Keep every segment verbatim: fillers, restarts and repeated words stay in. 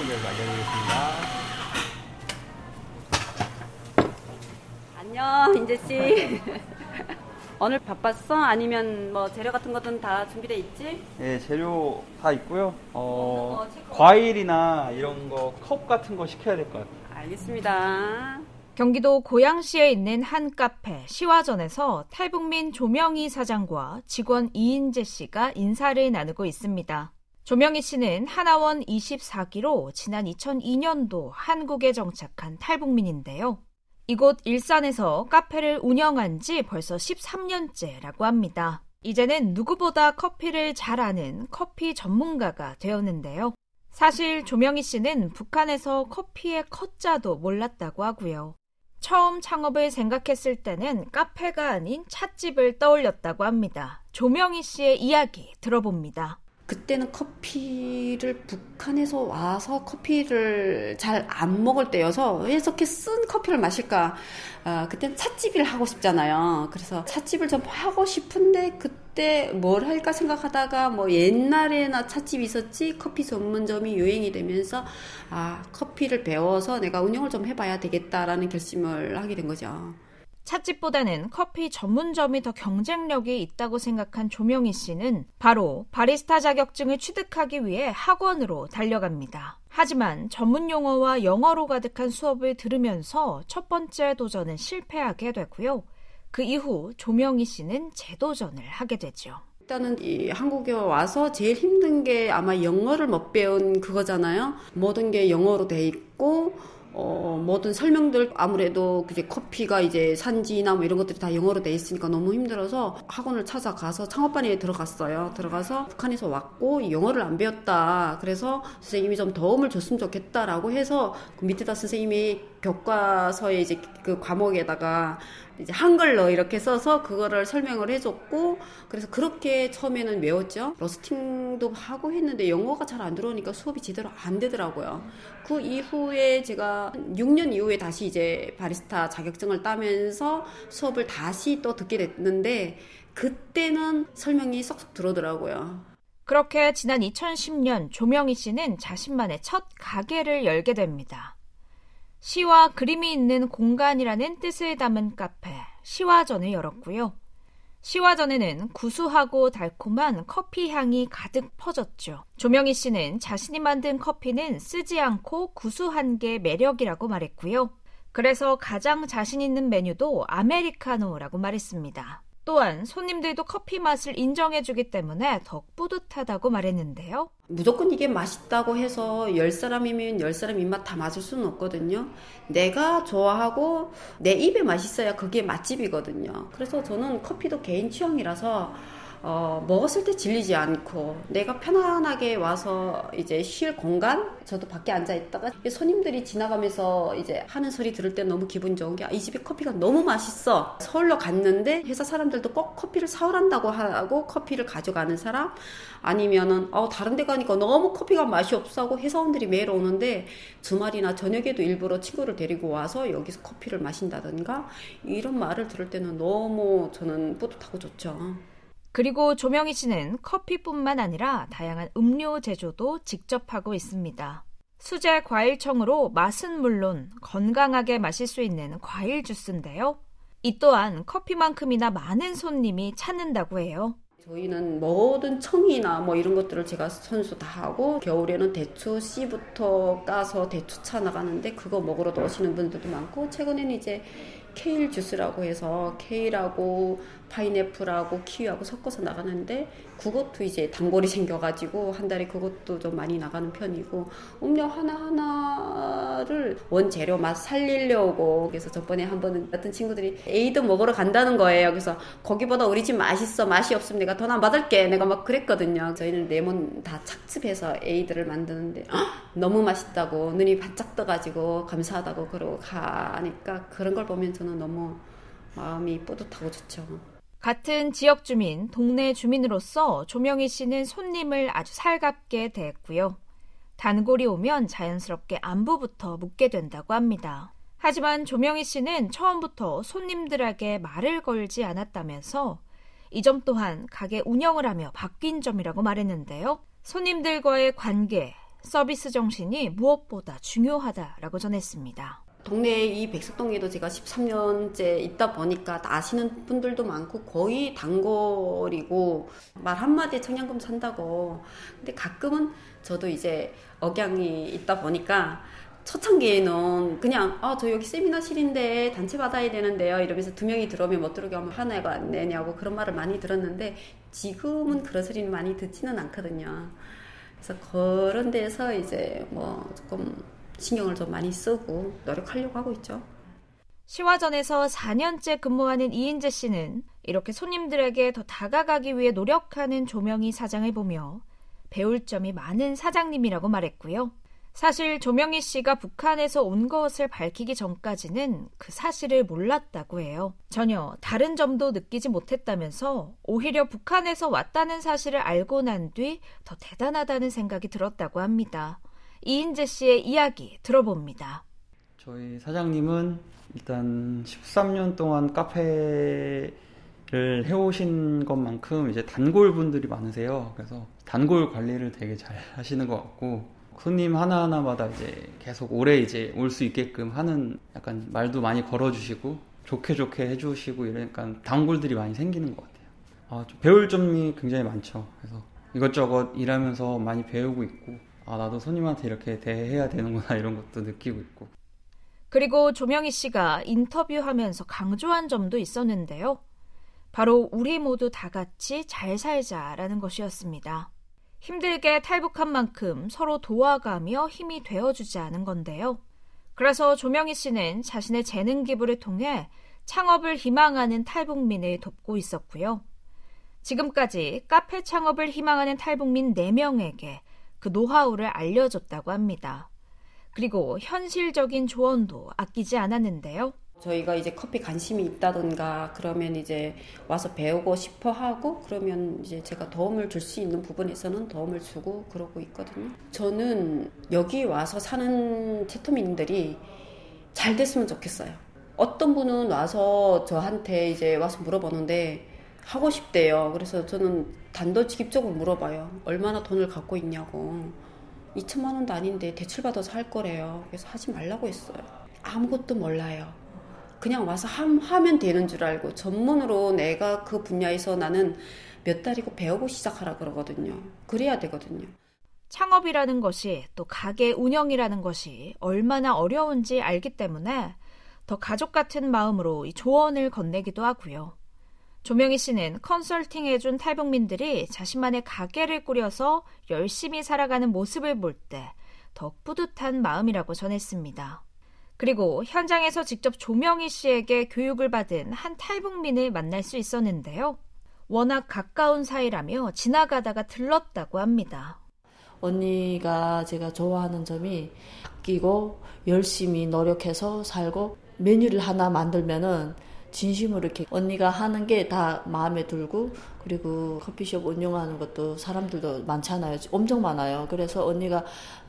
대해서 알려드리겠습니다. 안녕, 인재씨. 오늘 바빴어? 아니면 뭐 재료 같은 것들은 다 준비돼 있지? 네, 재료 다 있고요. 어, 과일이나 이런 거, 컵 같은 거 시켜야 될 것 같아요. 알겠습니다. 경기도 고양시에 있는 한 카페 시화전에서 탈북민 조명희 사장과 직원 이인재 씨가 인사를 나누고 있습니다. 조명희 씨는 하나원 이십사 기로 지난 이천이 년도 한국에 정착한 탈북민인데요. 이곳 일산에서 카페를 운영한 지 벌써 십삼 년째라고 합니다. 이제는 누구보다 커피를 잘 아는 커피 전문가가 되었는데요. 사실 조명희 씨는 북한에서 커피의 컷자도 몰랐다고 하고요. 처음 창업을 생각했을 때는 카페가 아닌 찻집을 떠올렸다고 합니다. 조명희 씨의 이야기 들어봅니다. 그때는 커피를 북한에서 와서 커피를 잘 안 먹을 때여서 왜 이렇게 쓴 커피를 마실까? 아, 그때는 찻집을 하고 싶잖아요. 그래서 찻집을 좀 하고 싶은데 그때 뭘 할까 생각하다가 뭐 옛날에나 찻집이 있었지 커피 전문점이 유행이 되면서 아, 커피를 배워서 내가 운영을 좀 해봐야 되겠다라는 결심을 하게 된 거죠. 찻집보다는 커피 전문점이 더 경쟁력이 있다고 생각한 조명희 씨는 바로 바리스타 자격증을 취득하기 위해 학원으로 달려갑니다. 하지만 전문 용어와 영어로 가득한 수업을 들으면서 첫 번째 도전은 실패하게 되고요. 그 이후 조명희 씨는 재도전을 하게 되죠. 일단은 이 한국에 와서 제일 힘든 게 아마 영어를 못 배운 그거잖아요. 모든 게 영어로 돼 있고 어, 모든 설명들, 아무래도 그게 커피가 이제 산지나 뭐 이런 것들이 다 영어로 돼 있으니까 너무 힘들어서 학원을 찾아가서 창업반에 들어갔어요. 들어가서 북한에서 왔고 영어를 안 배웠다. 그래서 선생님이 좀 도움을 줬으면 좋겠다라고 해서 그 밑에다 선생님이 교과서에 이제 그 과목에다가 이제 한글로 이렇게 써서 그거를 설명을 해줬고, 그래서 그렇게 처음에는 외웠죠. 로스팅도 하고 했는데 영어가 잘 안 들어오니까 수업이 제대로 안 되더라고요. 그 이후에 제가 육 년 이후에 다시 이제 바리스타 자격증을 따면서 수업을 다시 또 듣게 됐는데 그때는 설명이 쏙쏙 들어오더라고요. 그렇게 지난 이천십 년 조명희 씨는 자신만의 첫 가게를 열게 됩니다. 시와 그림이 있는 공간이라는 뜻을 담은 카페 시화전을 열었고요. 시화전에는 구수하고 달콤한 커피 향이 가득 퍼졌죠. 조명희 씨는 자신이 만든 커피는 쓰지 않고 구수한 게 매력이라고 말했고요. 그래서 가장 자신 있는 메뉴도 아메리카노라고 말했습니다. 또한 손님들도 커피 맛을 인정해주기 때문에 더 뿌듯하다고 말했는데요. 무조건 이게 맛있다고 해서 열 사람이면 열 사람 입맛 다 맞을 수는 없거든요. 내가 좋아하고 내 입에 맛있어야 그게 맛집이거든요. 그래서 저는 커피도 개인 취향이라서 어, 먹었을 때 질리지 않고 내가 편안하게 와서 이제 쉴 공간, 저도 밖에 앉아 있다가 손님들이 지나가면서 이제 하는 소리 들을 때 너무 기분 좋은 게 이 집에 커피가 너무 맛있어. 서울로 갔는데 회사 사람들도 꼭 커피를 사오란다고 하고 커피를 가져가는 사람, 아니면은 어, 다른 데 가니까 너무 커피가 맛이 없어 하고 회사원들이 매일 오는데 주말이나 저녁에도 일부러 친구를 데리고 와서 여기서 커피를 마신다든가 이런 말을 들을 때는 너무 저는 뿌듯하고 좋죠. 그리고 조명희 씨는 커피뿐만 아니라 다양한 음료 제조도 직접 하고 있습니다. 수제 과일청으로 맛은 물론 건강하게 마실 수 있는 과일 주스인데요. 이 또한 커피만큼이나 많은 손님이 찾는다고 해요. 저희는 모든 청이나 뭐 이런 것들을 제가 선수 다 하고, 겨울에는 대추 씨부터 까서 대추차 나가는데 그거 먹으러 오시는 분들도 많고, 최근에는 이제 케일 주스라고 해서 케일하고 파인애플하고 키위하고 섞어서 나가는데 그것도 이제 단골이 생겨가지고 한 달에 그것도 좀 많이 나가는 편이고, 음료 하나하나를 원재료 맛 살리려고, 그래서 저번에 한 번은 어떤 친구들이 에이드 먹으러 간다는 거예요. 그래서 거기보다 우리 집 맛있어, 맛이 없으면 내가 돈 안 받을게, 내가 막 그랬거든요. 저희는 레몬 다 착즙해서 에이드를 만드는데 너무 맛있다고 눈이 반짝 떠가지고 감사하다고 그러고 가니까 그런 걸 보면 저는 너무 마음이 뿌듯하고 좋죠. 같은 지역 주민, 동네 주민으로서 조명희 씨는 손님을 아주 살갑게 대했고요. 단골이 오면 자연스럽게 안부부터 묻게 된다고 합니다. 하지만 조명희 씨는 처음부터 손님들에게 말을 걸지 않았다면서 이 점 또한 가게 운영을 하며 바뀐 점이라고 말했는데요. 손님들과의 관계, 서비스 정신이 무엇보다 중요하다라고 전했습니다. 동네 이 백석동에도 제가 십삼 년째 있다 보니까 아시는 분들도 많고 거의 단골이고 말 한마디에 청량금 산다고. 근데 가끔은 저도 이제 억양이 있다 보니까 초창기에는 그냥 아, 저 여기 세미나실인데 단체 받아야 되는데요 이러면서 두 명이 들어오면 못 들어오게 하면 하나가 안 내냐고 그런 말을 많이 들었는데 지금은 그런 소리는 많이 듣지는 않거든요. 그래서 그런 데서 이제 뭐 조금 신경을 좀 많이 쓰고 노력하려고 하고 있죠. 시화전에서 사 년째 근무하는 이인재 씨는 이렇게 손님들에게 더 다가가기 위해 노력하는 조명희 사장을 보며 배울 점이 많은 사장님이라고 말했고요. 사실 조명희 씨가 북한에서 온 것을 밝히기 전까지는 그 사실을 몰랐다고 해요. 전혀 다른 점도 느끼지 못했다면서 오히려 북한에서 왔다는 사실을 알고 난 뒤 더 대단하다는 생각이 들었다고 합니다. 이인재 씨의 이야기 들어봅니다. 저희 사장님은 일단 십삼 년 동안 카페를 해오신 것만큼 이제 단골 분들이 많으세요. 그래서 단골 관리를 되게 잘 하시는 것 같고 손님 하나하나마다 이제 계속 오래 이제 올 수 있게끔 하는 약간 말도 많이 걸어주시고 좋게 좋게 해주시고 이러니까 단골들이 많이 생기는 것 같아요. 아, 좀 배울 점이 굉장히 많죠. 그래서 이것저것 일하면서 많이 배우고 있고 아, 나도 손님한테 이렇게 대해야 되는구나 이런 것도 느끼고 있고. 그리고 조명희 씨가 인터뷰하면서 강조한 점도 있었는데요. 바로 우리 모두 다 같이 잘 살자라는 것이었습니다. 힘들게 탈북한 만큼 서로 도와가며 힘이 되어주자는 건데요. 그래서 조명희 씨는 자신의 재능 기부를 통해 창업을 희망하는 탈북민을 돕고 있었고요. 지금까지 카페 창업을 희망하는 탈북민 네 명에게 그 노하우를 알려줬다고 합니다. 그리고 현실적인 조언도 아끼지 않았는데요. 저희가 이제 커피 관심이 있다던가 그러면 이제 와서 배우고 싶어 하고 그러면 이제 제가 도움을 줄 수 있는 부분에서는 도움을 주고 그러고 있거든요. 저는 여기 와서 사는 채토민들이 잘 됐으면 좋겠어요. 어떤 분은 와서 저한테 이제 와서 물어보는데 하고 싶대요. 그래서 저는 단도직입적으로 물어봐요. 얼마나 돈을 갖고 있냐고. 이천만 원도 아닌데 대출받아서 할 거래요. 그래서 하지 말라고 했어요. 아무것도 몰라요. 그냥 와서 함, 하면 되는 줄 알고 전문으로 내가 그 분야에서 나는 몇 달이고 배우고 시작하라 그러거든요. 그래야 되거든요. 창업이라는 것이 또 가게 운영이라는 것이 얼마나 어려운지 알기 때문에 더 가족 같은 마음으로 이 조언을 건네기도 하고요. 조명희 씨는 컨설팅해준 탈북민들이 자신만의 가게를 꾸려서 열심히 살아가는 모습을 볼 때 더 뿌듯한 마음이라고 전했습니다. 그리고 현장에서 직접 조명희 씨에게 교육을 받은 한 탈북민을 만날 수 있었는데요. 워낙 가까운 사이라며 지나가다가 들렀다고 합니다. 언니가 제가 좋아하는 점이 아끼고 열심히 노력해서 살고 메뉴를 하나 만들면은 진심으로 이렇게 언니가 하는 게 다 마음에 들고 그리고 커피숍 운영하는 것도 사람들도 많잖아요. 엄청 많아요. 그래서 언니가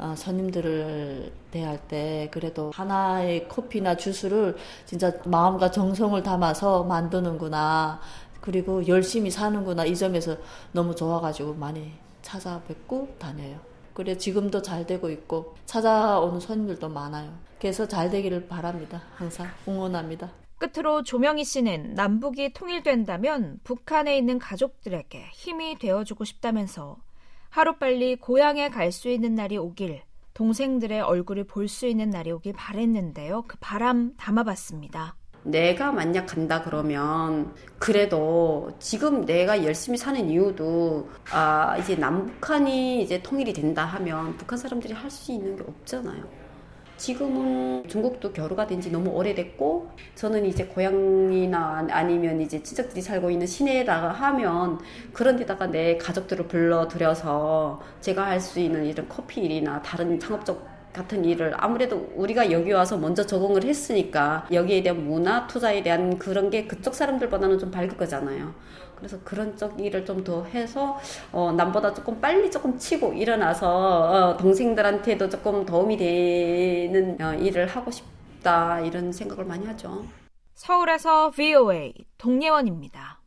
손님들을 대할 때 그래도 하나의 커피나 주스를 진짜 마음과 정성을 담아서 만드는구나. 그리고 열심히 사는구나. 이 점에서 너무 좋아가지고 많이 찾아뵙고 다녀요. 그래 지금도 잘 되고 있고 찾아오는 손님들도 많아요. 그래서 잘 되기를 바랍니다. 항상 응원합니다. 끝으로 조명희 씨는 남북이 통일된다면 북한에 있는 가족들에게 힘이 되어주고 싶다면서 하루빨리 고향에 갈 수 있는 날이 오길, 동생들의 얼굴을 볼 수 있는 날이 오길 바랬는데요. 그 바람 담아봤습니다. 내가 만약 간다 그러면 그래도 지금 내가 열심히 사는 이유도 아 이제 남북한이 이제 통일이 된다 하면 북한 사람들이 할 수 있는 게 없잖아요. 지금은 중국도 교류가 된 지 너무 오래됐고 저는 이제 고향이나 아니면 이제 친척들이 살고 있는 시내에다가 하면 그런 데다가 내 가족들을 불러들여서 제가 할 수 있는 이런 커피 일이나 다른 창업적 같은 일을 아무래도 우리가 여기 와서 먼저 적응을 했으니까 여기에 대한 문화, 투자에 대한 그런 게 그쪽 사람들보다는 좀 밝을 거잖아요. 그래서 그런 쪽 일을 좀 더 해서 어, 남보다 조금 빨리 조금 치고 일어나서 어, 동생들한테도 조금 도움이 되는 어, 일을 하고 싶다 이런 생각을 많이 하죠. 서울에서 브이오에이 동예원입니다.